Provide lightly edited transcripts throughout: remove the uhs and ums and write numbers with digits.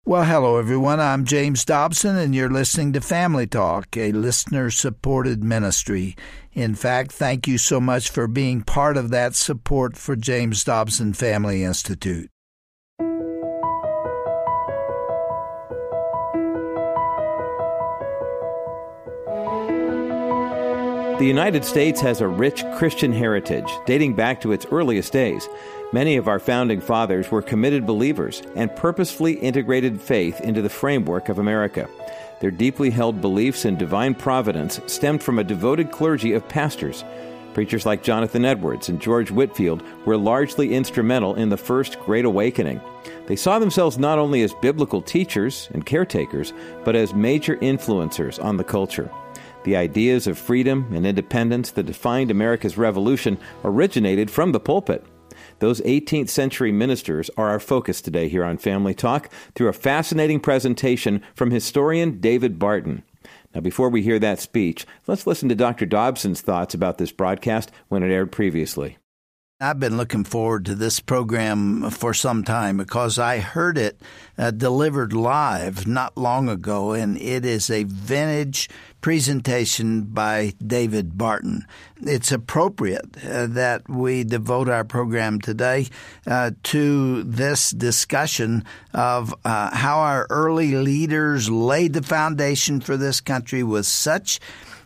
Well, hello, everyone. I'm James Dobson, and you're listening to Family Talk, a listener-supported ministry. In fact, thank you so much for being part of that support for James Dobson Family Institute. The United States has a rich Christian heritage dating back to its earliest days. Many of our founding fathers were committed believers and purposefully integrated faith into the framework of America. Their deeply held beliefs in divine providence stemmed from a devoted clergy of pastors. Preachers like Jonathan Edwards and George Whitefield were largely instrumental in the First Great Awakening. They saw themselves not only as biblical teachers and caretakers, but as major influencers on the culture. The ideas of freedom and independence that defined America's revolution originated from the pulpit. Those 18th century ministers are our focus today here on Family Talk through a fascinating presentation from historian David Barton. Now, before we hear that speech, let's listen to Dr. Dobson's thoughts about this broadcast when it aired previously. I've been looking forward to this program for some time because I heard it delivered live not long ago, and it is a vintage presentation by David Barton. It's appropriate that we devote our program today to this discussion of how our early leaders laid the foundation for this country with such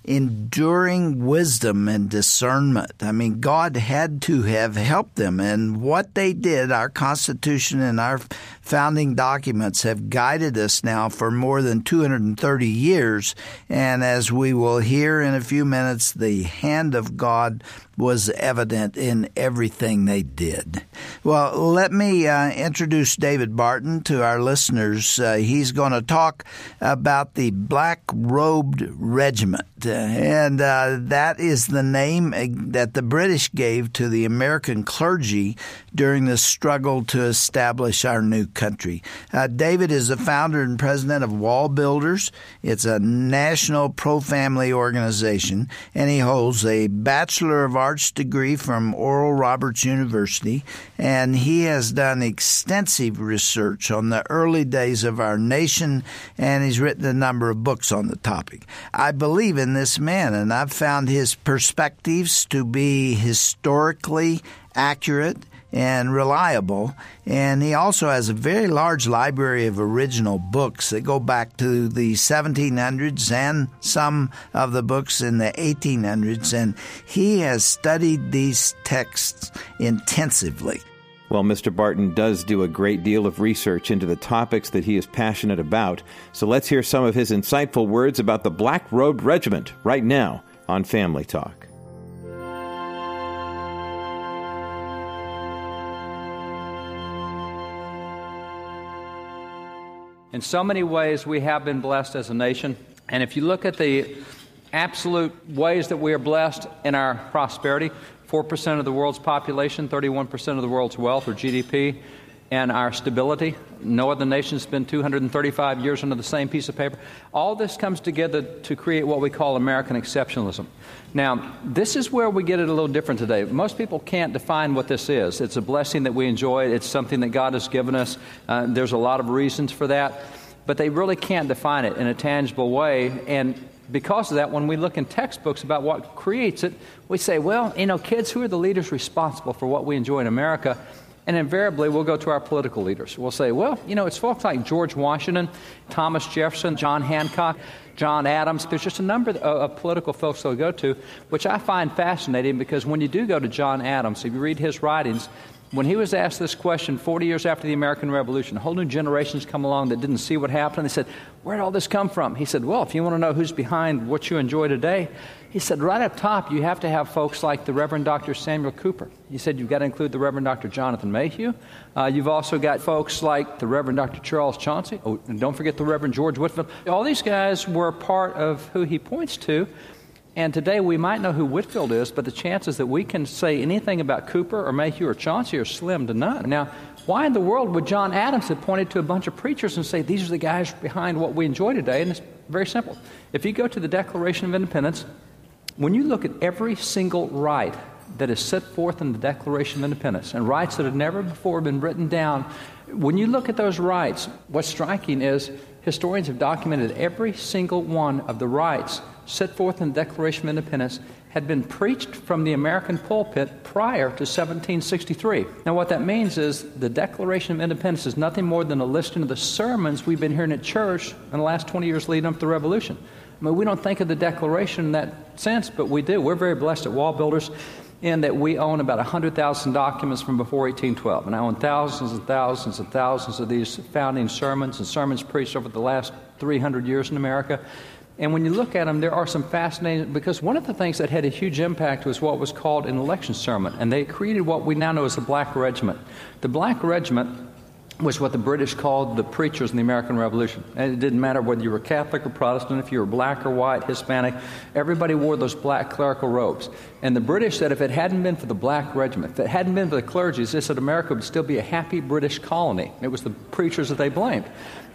enduring wisdom and discernment. I mean, God had to have helped them, and what they did, our Constitution and our founding documents have guided us now for more than 230 years, and as we will hear in a few minutes, the hand of God was evident in everything they did. Well, let me introduce David Barton to our listeners. He's going to talk about the Black Robed Regiment, and that is the name that the British gave to the American clergy during the struggle to establish our new country. David is the founder and president of Wall Builders. It's a national pro-family organization, and he holds a Bachelor of Arts degree from Oral Roberts University, and he has done extensive research on the early days of our nation, and he's written a number of books on the topic. I believe in this man, and I've found his perspectives to be historically accurate and reliable, and he also has a very large library of original books that go back to the 1700s and some of the books in the 1800s, and he has studied these texts intensively. Well, Mr. Barton does do a great deal of research into the topics that he is passionate about, so let's hear some of his insightful words about the Black Robed Regiment right now on Family Talk. In so many ways, we have been blessed as a nation. And if you look at the absolute ways that we are blessed in our prosperity, 4% of the world's population, 31% of the world's wealth or GDP, and our stability. No other nation has been 235 years under the same piece of paper. All this comes together to create what we call American exceptionalism. Now, this is where we get it a little different today. Most people can't define what this is. It's a blessing that we enjoy. It's something that God has given us. There's a lot of reasons for that, but they really can't define it in a tangible way. And because of that, when we look in textbooks about what creates it, we say, well, kids, who are the leaders responsible for what we enjoy in America? And invariably, we'll go to our political leaders. We'll say, well, it's folks like George Washington, Thomas Jefferson, John Hancock, John Adams. There's just a number of political folks they'll go to, which I find fascinating because when you do go to John Adams, if you read his writings, when he was asked this question 40 years after the American Revolution, a whole new generation's come along that didn't see what happened. They said, where did all this come from? He said, well, if you want to know who's behind what you enjoy today, he said, right up top, you have to have folks like the Reverend Dr. Samuel Cooper. He said, you've got to include the Reverend Dr. Jonathan Mayhew. You've also got folks like the Reverend Dr. Charles Chauncey. Oh, and don't forget the Reverend George Whitefield. All these guys were part of who he points to. And today we might know who Whitefield is, but the chances that we can say anything about Cooper or Mayhew or Chauncey are slim to none. Now, why in the world would John Adams have pointed to a bunch of preachers and say, these are the guys behind what we enjoy today? And it's very simple. If you go to the Declaration of Independence, when you look at every single right that is set forth in the Declaration of Independence, and rights that have never before been written down When you look at those rights, what's striking is historians have documented every single one of the rights set forth in the Declaration of Independence had been preached from the American pulpit prior to 1763. Now, what that means is the Declaration of Independence is nothing more than a listing of the sermons we've been hearing at church in the last 20 years leading up to the Revolution. I mean, we don't think of the Declaration in that sense, but we do. We're very blessed at Wall Builders in that we own about 100,000 documents from before 1812. And I own thousands and thousands and thousands of these founding sermons and sermons preached over the last 300 years in America. And when you look at them, there are some fascinating, because one of the things that had a huge impact was what was called an election sermon. And they created what we now know as the Black Regiment. The Black Regiment was what the British called the preachers in the American Revolution. And it didn't matter whether you were Catholic or Protestant, if you were black or white, Hispanic, everybody wore those black clerical robes. And the British said if it hadn't been for the Black Regiment, if it hadn't been for the clergy, they said America would still be a happy British colony. It was the preachers that they blamed.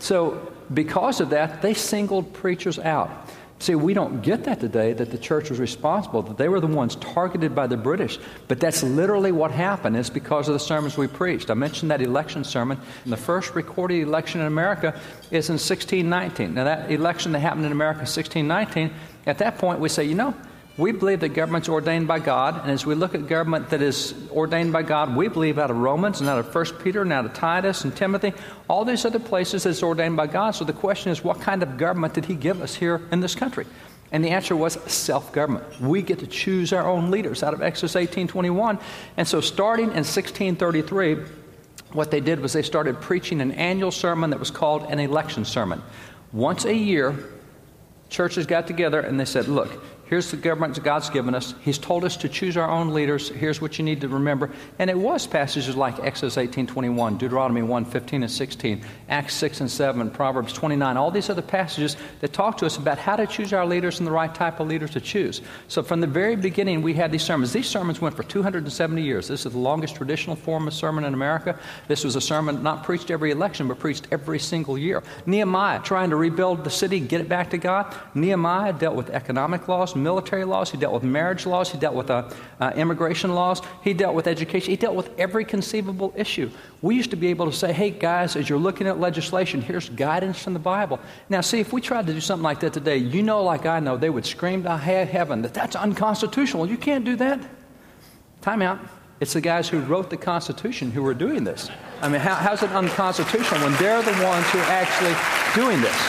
So because of that, they singled preachers out. See, we don't get that today, that the church was responsible, that they were the ones targeted by the British. But that's literally what happened. It's because of the sermons we preached. I mentioned that election sermon. And the first recorded election in America is in 1619. Now, that election that happened in America in 1619, at that point we say, you know, we believe that government's ordained by God, and as we look at government that is ordained by God, we believe out of Romans and out of 1 Peter and out of Titus and Timothy, all these other places that's ordained by God. So the question is, what kind of government did he give us here in this country? And the answer was self-government. We get to choose our own leaders out of Exodus 18:21. And so starting in 1633, what they did was they started preaching an annual sermon that was called an election sermon. Once a year, churches got together and they said, look, here's the government that God's given us. He's told us to choose our own leaders. Here's what you need to remember. And it was passages like Exodus 18:21, Deuteronomy 1:15 and 16, Acts 6 and 7, Proverbs 29, all these other passages that talk to us about how to choose our leaders and the right type of leaders to choose. So from the very beginning, we had these sermons. These sermons went for 270 years. This is the longest traditional form of sermon in America. This was a sermon not preached every election, but preached every single year. Nehemiah, trying to rebuild the city, get it back to God. Nehemiah dealt with economic laws, military laws. He dealt with marriage laws. He dealt with immigration laws. He dealt with education. He dealt with every conceivable issue. We used to be able to say, hey, guys, as you're looking at legislation, here's guidance from the Bible. Now, see, if we tried to do something like that today, you know, like I know, they would scream to high heaven that that's unconstitutional. You can't do that. Time out. It's the guys who wrote the Constitution who were doing this. I mean, how's it unconstitutional when they're the ones who are actually doing this?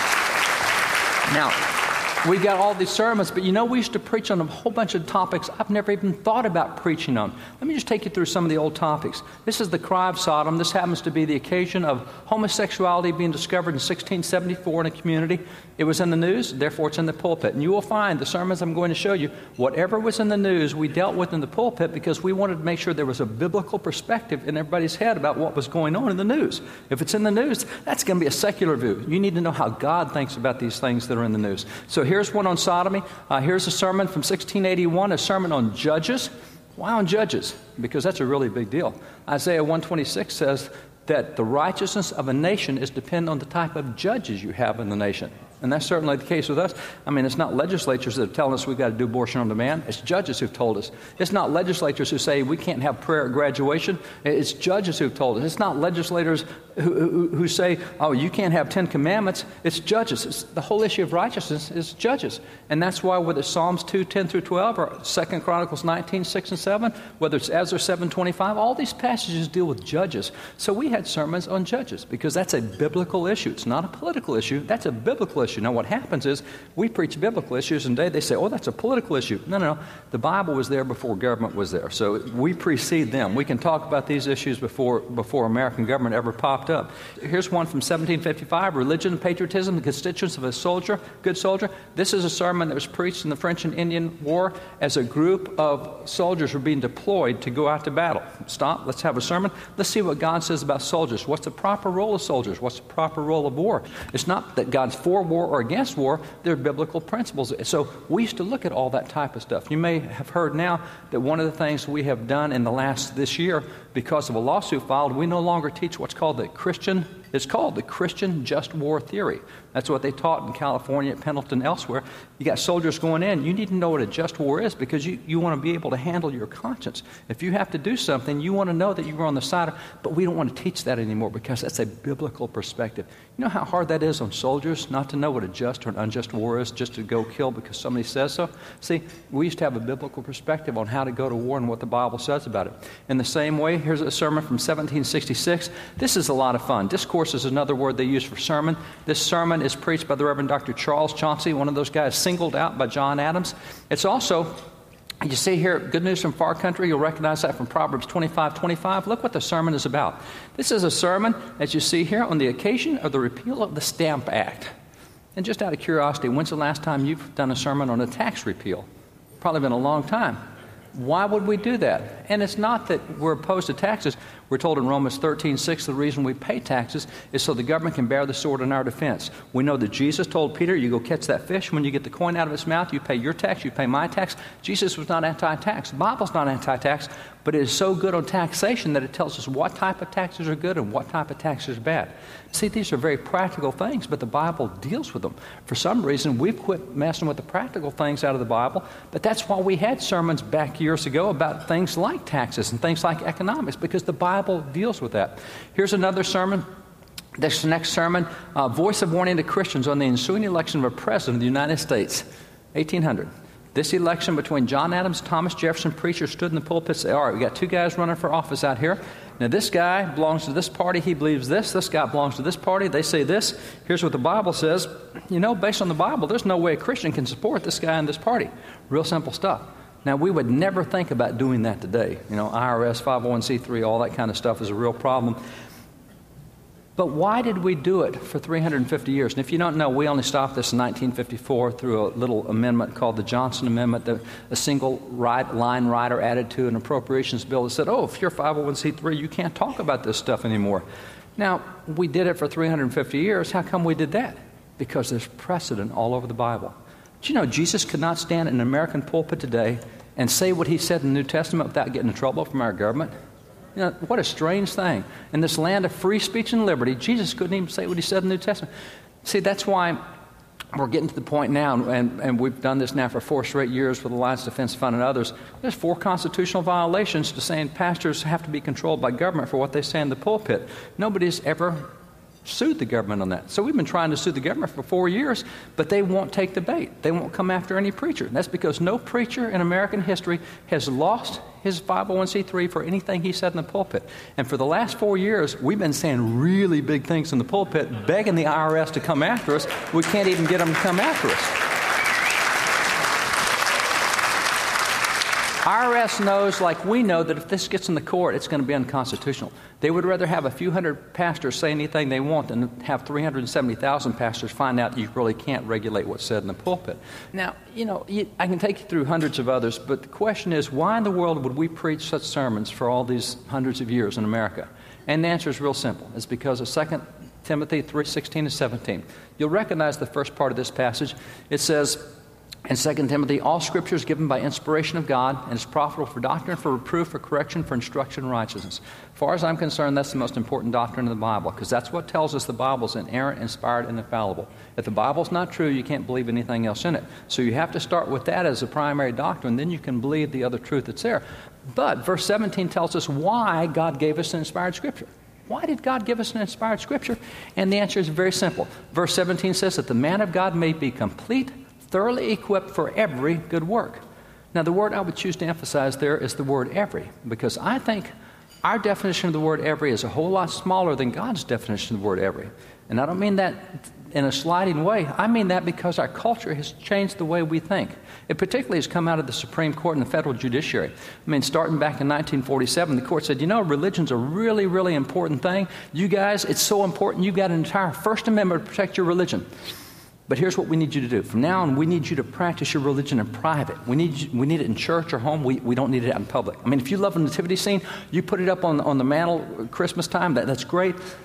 Now, we've got all these sermons, but you know, we used to preach on a whole bunch of topics I've never even thought about preaching on. Let me just take you through some of the old topics. This is the cry of Sodom. This happens to be the occasion of homosexuality being discovered in 1674 in a community. It was in the news, therefore it's in the pulpit. And you will find the sermons I'm going to show you, whatever was in the news, we dealt with in the pulpit because we wanted to make sure there was a biblical perspective in everybody's head about what was going on in the news. If it's in the news, that's going to be a secular view. You need to know how God thinks about these things that are in the news. So here's one on sodomy. Here's a sermon from 1681, a sermon on judges. Why on judges? Because that's a really big deal. Isaiah 126 says that the righteousness of a nation is dependent on the type of judges you have in the nation. And that's certainly the case with us. I mean, it's not legislatures that are telling us we've got to do abortion on demand. It's judges who've told us. It's not legislators who say we can't have prayer at graduation. It's judges who've told us. It's not legislators who say, oh, you can't have 10 commandments. It's judges. The whole issue of righteousness is judges. And that's why whether it's Psalms 2, 10 through 12, or 2 Chronicles 19, 6 and 7, whether it's Ezra 7, 25, all these passages deal with judges. So we had sermons on judges because that's a biblical issue. It's not a political issue. That's a biblical issue. Now, what happens is we preach biblical issues, and they say, oh, that's a political issue. No. The Bible was there before government was there. So we precede them. We can talk about these issues before American government ever popped up. Here's one from 1755, Religion and Patriotism, the Constituents of a Soldier, Good Soldier. This is a sermon that was preached in the French and Indian War as a group of soldiers were being deployed to go out to battle. Stop. Let's have a sermon. Let's see what God says about soldiers. What's the proper role of soldiers? What's the proper role of war? It's not that God's for war or against war. They're biblical principles. So we used to look at all that type of stuff. You may have heard now that one of the things we have done in this year because of a lawsuit filed, we no longer teach what's called the Christian just war theory. That's what they taught in California, at Pendleton, elsewhere. You got soldiers going in. You need to know what a just war is because you want to be able to handle your conscience. If you have to do something, you want to know that you were on the side of, but we don't want to teach that anymore because that's a biblical perspective. You know how hard that is on soldiers not to know what a just or an unjust war is, just to go kill because somebody says so? See, we used to have a biblical perspective on how to go to war and what the Bible says about it. In the same way, here's a sermon from 1766. This is a lot of fun. Discourse is another word they use for sermon. This sermon is preached by the Reverend Dr. Charles Chauncey, one of those guys singled out by John Adams. It's also, you see here, Good News from Far Country. You'll recognize that from Proverbs 25:25. Look what the sermon is about. This is a sermon, as you see here, on the occasion of the repeal of the Stamp Act. And just out of curiosity, when's the last time you've done a sermon on a tax repeal? Probably been a long time. Why would we do that? And it's not that we're opposed to taxes. We're told in Romans 13:6 the reason we pay taxes is so the government can bear the sword in our defense. We know that Jesus told Peter, you go catch that fish. When you get the coin out of its mouth, you pay your tax, you pay my tax. Jesus was not anti-tax. The Bible's not anti-tax, but it is so good on taxation that it tells us what type of taxes are good and what type of taxes are bad. See, these are very practical things, but the Bible deals with them. For some reason, we've quit messing with the practical things out of the Bible, but that's why we had sermons back years ago about things like taxes and things like economics, because the Bible deals with that. Here's another sermon. This next sermon, Voice of Warning to Christians on the ensuing election of a president of the United States, 1800. This election between John Adams and Thomas Jefferson, preachers stood in the pulpit and said, all right, we got two guys running for office out here. Now, this guy belongs to this party. He believes this. This guy belongs to this party. They say this. Here's what the Bible says. You know, based on the Bible, there's no way a Christian can support this guy and this party. Real simple stuff. Now, we would never think about doing that today. You know, IRS, 501c3, all that kind of stuff is a real problem. But why did we do it for 350 years? And if you don't know, we only stopped this in 1954 through a little amendment called the Johnson Amendment, that a single line rider added to an appropriations bill that said, oh, if you're 501c3, you can't talk about this stuff anymore. Now, we did it for 350 years. How come we did that? Because there's precedent all over the Bible. Do you know Jesus could not stand in an American pulpit today and say what he said in the New Testament without getting in trouble from our government? You know, what a strange thing. In this land of free speech and liberty, Jesus couldn't even say what he said in the New Testament. See, that's why we're getting to the point now, and we've done this now for 4 straight years with Alliance Defense Fund and others. There's 4 constitutional violations to saying pastors have to be controlled by government for what they say in the pulpit. Nobody's ever sued the government on that. So we've been trying to sue the government for 4 years, but they won't take the bait. They won't come after any preacher. And that's because no preacher in American history has lost his 501c3 for anything he said in the pulpit. And for the last 4 years, we've been saying really big things in the pulpit, begging the IRS to come after us. We can't even get them to come after us. IRS knows, like we know, that if this gets in the court, it's going to be unconstitutional. They would rather have a few hundred pastors say anything they want than have 370,000 pastors find out you really can't regulate what's said in the pulpit. Now, you know, I can take you through hundreds of others, but the question is, why in the world would we preach such sermons for all these hundreds of years in America? And the answer is real simple. It's because of 2 Timothy 3:16 and 17. You'll recognize the first part of this passage. It says, in 2 Timothy, all Scripture is given by inspiration of God and is profitable for doctrine, for reproof, for correction, for instruction in righteousness. As far as I'm concerned, that's the most important doctrine in the Bible, because that's what tells us the Bible's inerrant, inspired, and infallible. If the Bible's not true, you can't believe anything else in it. So you have to start with that as a primary doctrine, then you can believe the other truth that's there. But verse 17 tells us why God gave us an inspired Scripture. Why did God give us an inspired Scripture? And the answer is very simple. Verse 17 says that the man of God may be complete, thoroughly equipped for every good work. Now, the word I would choose to emphasize there is the word every, because I think our definition of the word every is a whole lot smaller than God's definition of the word every. And I don't mean that in a sliding way. I mean that because our culture has changed the way we think. It particularly has come out of the Supreme Court and the federal judiciary. I mean, starting back in 1947, the court said, you know, religion's a really, really important thing. You guys, it's so important, you've got an entire First Amendment to protect your religion. But here's what we need you to do. From now on, we need you to practice your religion in private. We need it in church or home. We don't need it out in public. I mean, if you love a nativity scene, you put it up on the mantle Christmas time. That's great.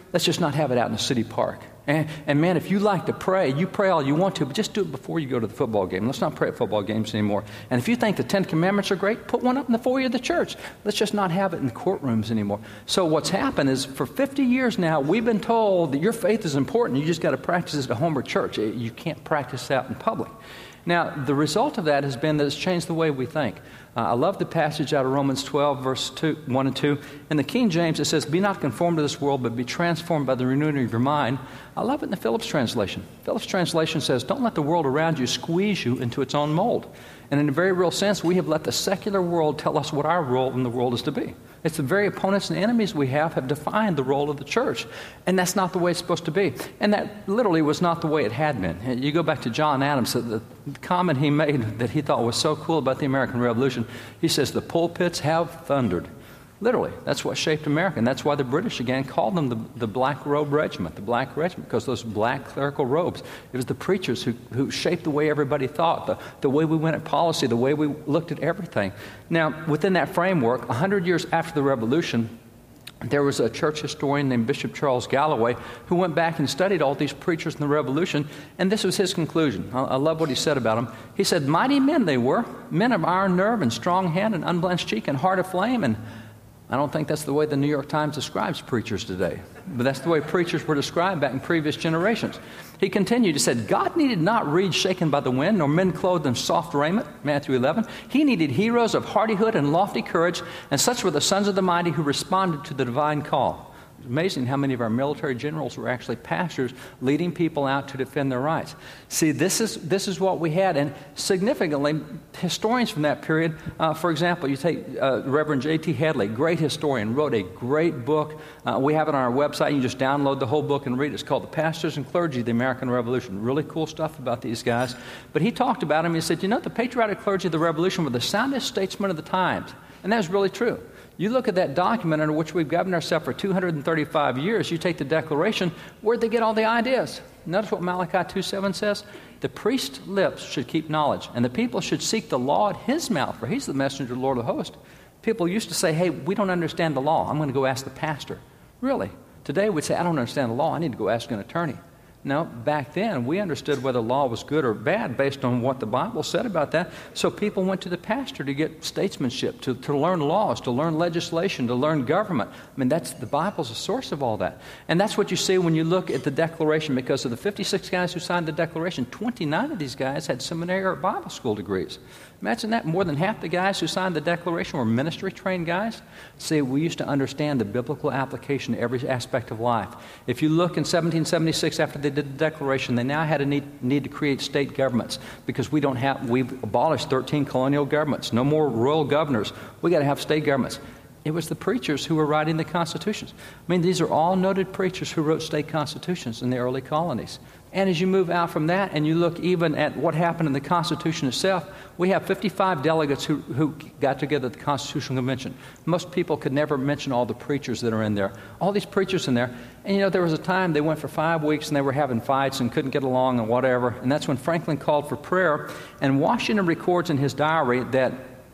let's just not have it out in the city park. And man, if you like to pray, you pray all you want to, but just do it before you go to the football game. Let's not pray at football games anymore. And if you think the 10 Commandments are great, put one up in the foyer of the church. Let's just not have it in the courtrooms anymore. So what's happened is for 50 years now, we've been told that your faith is important. You just got to practice it at home or church. You can't practice it out in public. Now, the result of that has been that it's changed the way we think. I love the passage out of Romans 12, verse 1 and 2. In the King James, it says, "Be not conformed to this world, but be transformed by the renewing of your mind." I love it in the Phillips translation. Phillips translation says, "Don't let the world around you squeeze you into its own mold." And in a very real sense, we have let the secular world tell us what our role in the world is to be. It's the very opponents and enemies we have defined the role of the church. And that's not the way it's supposed to be. And that literally was not the way it had been. You go back to John Adams, the comment he made that he thought was so cool about the American Revolution. He says, "The pulpits have thundered." Literally, that's what shaped America. And that's why the British again called them the Black Robe Regiment, the Black Regiment, because those black clerical robes. It was the preachers who shaped the way everybody thought, the way we went at policy, the way we looked at everything. Now, within that framework, 100 years after the Revolution, there was a church historian named Bishop Charles Galloway who went back and studied all these preachers in the Revolution, and this was his conclusion. I love what he said about them. He said, "Mighty men they were, men of iron nerve and strong hand and unblenched cheek and heart of flame." And I don't think that's the way the New York Times describes preachers today, but that's the way preachers were described back in previous generations. He continued, he said, "God needed not reeds shaken by the wind, nor men clothed in soft raiment," Matthew 11. "He needed heroes of hardihood and lofty courage, and such were the sons of the mighty who responded to the divine call." It's amazing how many of our military generals were actually pastors leading people out to defend their rights. See, this is what we had. And significantly, historians from that period, for example, you take Reverend J.T. Hadley, great historian, wrote a great book. We have it on our website. You can just download the whole book and read it. It's called The Pastors and Clergy of the American Revolution. Really cool stuff about these guys. But he talked about them. He said, the patriotic clergy of the Revolution were the soundest statesmen of the times. And that was really true. You look at that document under which we've governed ourselves for 235 years, you take the Declaration, where'd they get all the ideas? Notice what Malachi 2:7 says? "The priest's lips should keep knowledge, and the people should seek the law at his mouth, for he's the messenger of the Lord of hosts." People used to say, "Hey, we don't understand the law. I'm going to go ask the pastor." Really? Today we'd say, "I don't understand the law. I need to go ask an attorney." No, back then, we understood whether law was good or bad based on what the Bible said about that. So people went to the pastor to get statesmanship, to learn laws, to learn legislation, to learn government. I mean, the Bible's a source of all that. And that's what you see when you look at the Declaration. Because of the 56 guys who signed the Declaration, 29 of these guys had seminary or Bible school degrees. Imagine that. More than half the guys who signed the Declaration were ministry-trained guys. See, we used to understand the biblical application to every aspect of life. If you look in 1776, after they did the Declaration, they now had a need to create state governments because we've abolished 13 colonial governments. No more royal governors. We got to have state governments. It was the preachers who were writing the constitutions. I mean, these are all noted preachers who wrote state constitutions in the early colonies. And as you move out from that and you look even at what happened in the Constitution itself, we have 55 delegates who got together at the Constitutional Convention. Most people could never mention all the preachers that are in there. All these preachers in there. And there was a time they went for 5 weeks and they were having fights and couldn't get along and whatever. And that's when Franklin called for prayer. And Washington records in his diary that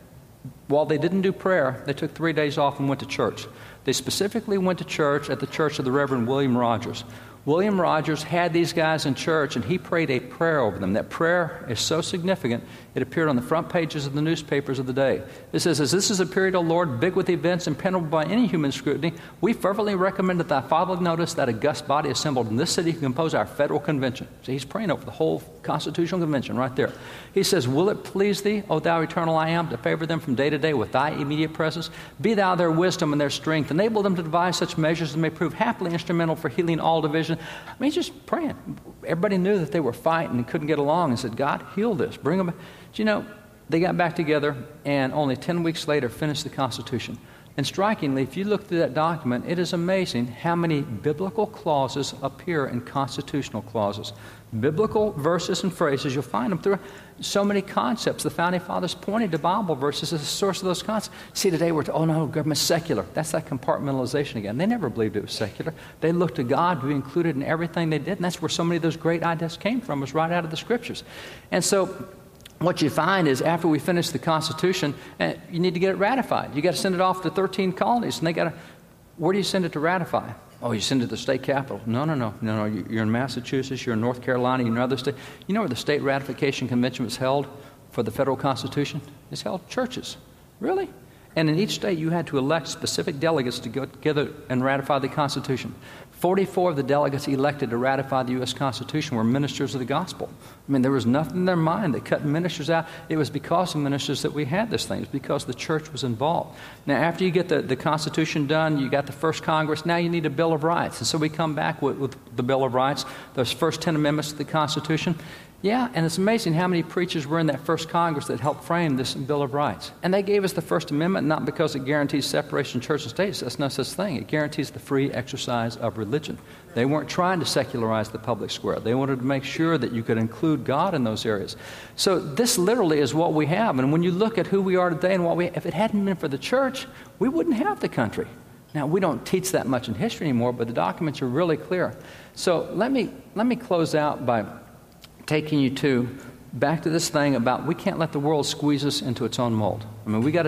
while they didn't do prayer, they took 3 days off and went to church. They specifically went to church at the church of the Reverend William Rogers. William Rogers had these guys in church, and he prayed a prayer over them. That prayer is so significant, it appeared on the front pages of the newspapers of the day. It says, "As this is a period, O Lord, big with events impenetrable by any human scrutiny, we fervently recommend that thy fatherly notice that august body assembled in this city can compose our federal convention." So he's praying over the whole Constitutional Convention right there. He says, "Will it please thee, O thou eternal I am, to favor them from day to day with thy immediate presence? Be thou their wisdom and their strength. Enable them to devise such measures as may prove happily instrumental for healing all division." I mean, he's just praying. Everybody knew that they were fighting and couldn't get along and said, "God, heal this. Bring them back." Do they got back together and only 10 weeks later finished the Constitution. And strikingly, if you look through that document, it is amazing how many biblical clauses appear in constitutional clauses. Biblical verses and phrases, you'll find them through so many concepts. The Founding Fathers pointed to Bible verses as the source of those concepts. See, today we're told, "Oh no, government's secular." That's that compartmentalization again. They never believed it was secular. They looked to God to be included in everything they did, and that's where so many of those great ideas came from, was right out of the Scriptures. And so what you find is after we finish the Constitution, you need to get it ratified. You got to send it off to 13 colonies, and where do you send it to ratify? Oh, you send it to the state capitol. No. You're in Massachusetts, you're in North Carolina, you're in other states. You know where the state ratification convention was held for the federal Constitution? It's held churches. Really? And in each state, you had to elect specific delegates to go together and ratify the Constitution. 44 of the delegates elected to ratify the U.S. Constitution were ministers of the gospel. I mean, there was nothing in their mind that cut ministers out. It was because of ministers that we had this thing. It was because the church was involved. Now, after you get the Constitution done, you got the first Congress, now you need a Bill of Rights. And so we come back with the Bill of Rights, those first 10 amendments to the Constitution. Yeah, and it's amazing how many preachers were in that first Congress that helped frame this Bill of Rights. And they gave us the First Amendment not because it guarantees separation of church and state. That's no such thing. It guarantees the free exercise of religion. They weren't trying to secularize the public square. They wanted to make sure that you could include God in those areas. So this literally is what we have. And when you look at who we are today and if it hadn't been for the church, we wouldn't have the country. Now, we don't teach that much in history anymore, but the documents are really clear. So let me close out by taking you back to this thing about we can't let the world squeeze us into its own mold. I mean, we've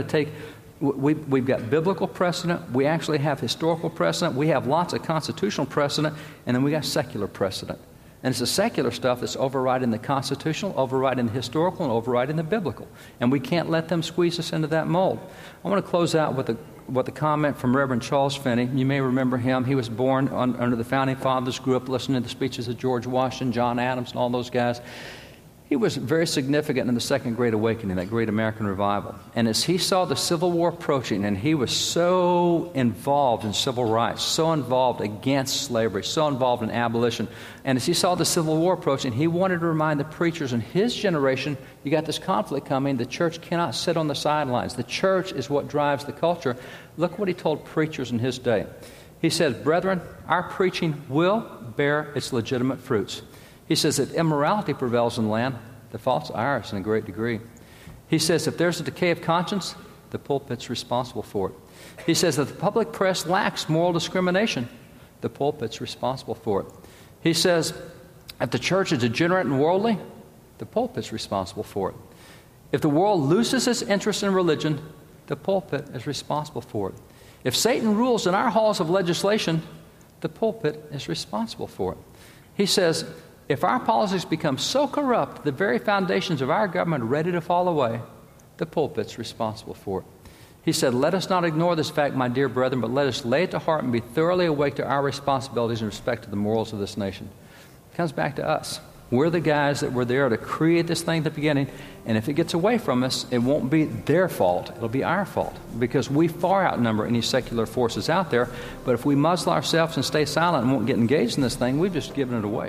got biblical precedent, we actually have historical precedent, we have lots of constitutional precedent, and then we got secular precedent. And it's the secular stuff that's overriding the constitutional, overriding the historical, and overriding the biblical. And we can't let them squeeze us into that mold. I want to close out with a comment from Reverend Charles Finney. You may remember him. He was born under the Founding Fathers, grew up listening to the speeches of George Washington, John Adams, and all those guys. He was very significant in the Second Great Awakening, that great American revival. And as he saw the Civil War approaching, and he was so involved in civil rights, so involved against slavery, so involved in abolition, and as he saw the Civil War approaching, he wanted to remind the preachers in his generation, you got this conflict coming, the church cannot sit on the sidelines. The church is what drives the culture. Look what he told preachers in his day. He says, "Brethren, our preaching will bear its legitimate fruits." He says, if immorality prevails in the land, the fault's ours in a great degree. He says, if there's a decay of conscience, the pulpit's responsible for it. He says, if the public press lacks moral discrimination, the pulpit's responsible for it. He says, if the church is degenerate and worldly, the pulpit's responsible for it. If the world loses its interest in religion, the pulpit is responsible for it. If Satan rules in our halls of legislation, the pulpit is responsible for it. He says, if our politics become so corrupt, the very foundations of our government are ready to fall away, the pulpit's responsible for it. He said, let us not ignore this fact, my dear brethren, but let us lay it to heart and be thoroughly awake to our responsibilities in respect to the morals of this nation. It comes back to us. We're the guys that were there to create this thing at the beginning, and if it gets away from us, it won't be their fault. It'll be our fault, because we far outnumber any secular forces out there. But if we muzzle ourselves and stay silent and won't get engaged in this thing, we've just given it away.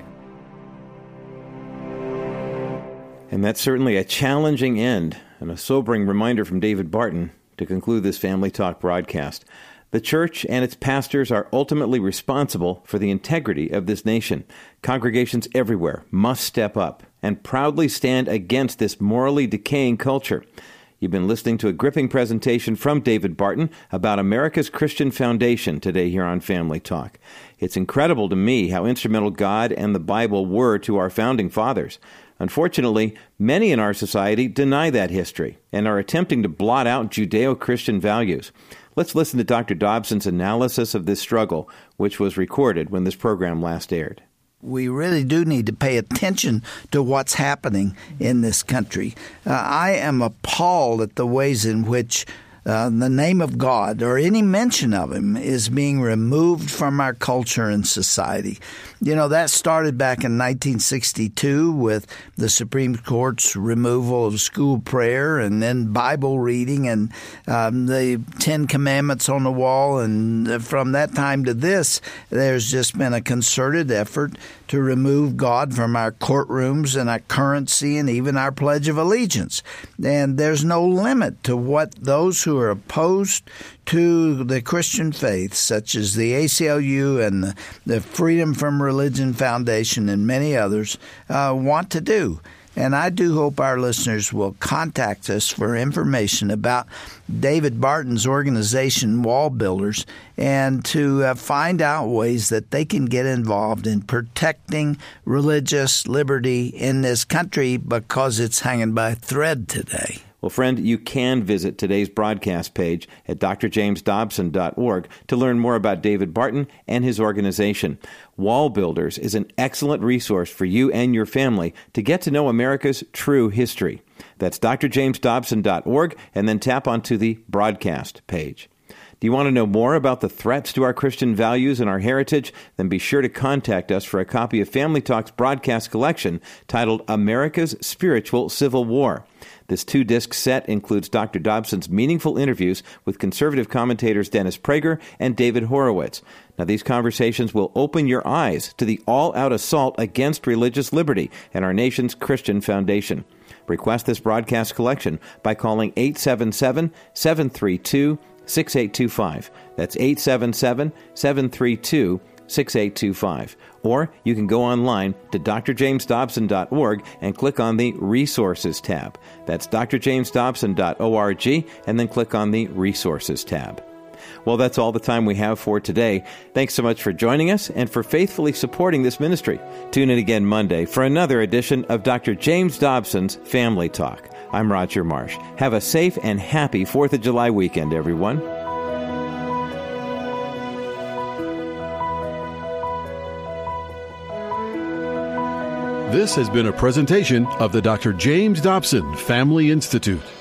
And that's certainly a challenging end and a sobering reminder from David Barton to conclude this Family Talk broadcast. The church and its pastors are ultimately responsible for the integrity of this nation. Congregations everywhere must step up and proudly stand against this morally decaying culture. You've been listening to a gripping presentation from David Barton about America's Christian Foundation today here on Family Talk. It's incredible to me how instrumental God and the Bible were to our founding fathers. Unfortunately, many in our society deny that history and are attempting to blot out Judeo-Christian values. Let's listen to Dr. Dobson's analysis of this struggle, which was recorded when this program last aired. We really do need to pay attention to what's happening in this country. I am appalled at the ways in which the name of God or any mention of Him is being removed from our culture and society. You know, that started back in 1962 with the Supreme Court's removal of school prayer and then Bible reading and the Ten Commandments on the wall. And from that time to this, there's just been a concerted effort to remove God from our courtrooms and our currency and even our Pledge of Allegiance. And there's no limit to what those who are opposed to the Christian faith, such as the ACLU and the Freedom from Religion Foundation and many others, want to do. And I do hope our listeners will contact us for information about David Barton's organization, Wall Builders, and to find out ways that they can get involved in protecting religious liberty in this country because it's hanging by a thread today. Well, friend, you can visit today's broadcast page at drjamesdobson.org to learn more about David Barton and his organization. Wall Builders is an excellent resource for you and your family to get to know America's true history. That's drjamesdobson.org, and then tap onto the broadcast page. Do you want to know more about the threats to our Christian values and our heritage? Then be sure to contact us for a copy of Family Talk's broadcast collection titled America's Spiritual Civil War. This 2-disc set includes Dr. Dobson's meaningful interviews with conservative commentators Dennis Prager and David Horowitz. Now, these conversations will open your eyes to the all-out assault against religious liberty and our nation's Christian foundation. Request this broadcast collection by calling 877-732-6825. That's 877-732-6825. Or you can go online to drjamesdobson.org and click on the Resources tab. That's drjamesdobson.org, and then click on the Resources tab. Well, that's all the time we have for today. Thanks so much for joining us and for faithfully supporting this ministry. Tune in again Monday for another edition of Dr. James Dobson's Family Talk. I'm Roger Marsh. Have a safe and happy 4th of July weekend, everyone. This has been a presentation of the Dr. James Dobson Family Institute.